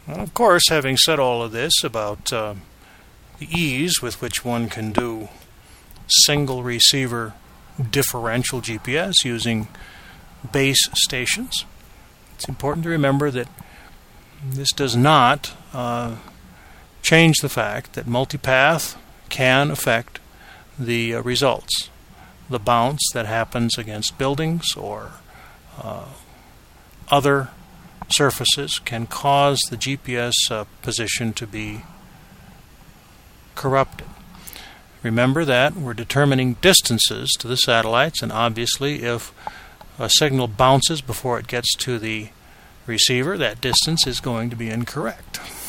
Well, of course, having said all of this about the ease with which one can do single receiver differential GPS using base stations, it's important to remember that this does not change the fact that multipath can affect the results. The bounce that happens against buildings or other surfaces can cause the GPS position to be corrupted. Remember that we're determining distances to the satellites, and obviously if a signal bounces before it gets to the receiver, that distance is going to be incorrect.